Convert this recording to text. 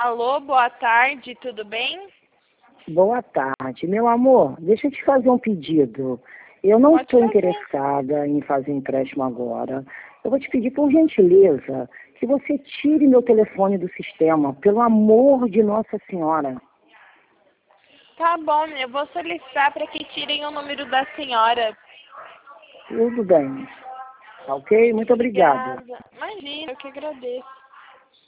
Alô, boa tarde, tudo bem? Boa tarde. Meu amor, deixa eu te fazer um pedido. Eu não Pode estou fazer. interessada em fazer empréstimo agora. Eu vou te pedir, por gentileza, que você tire meu telefone do sistema, pelo amor de Nossa Senhora. Tá bom, eu vou solicitar para que tirem o número da senhora. Tudo bem. Tá ok? Muito obrigado. Obrigada. Imagina, eu que agradeço.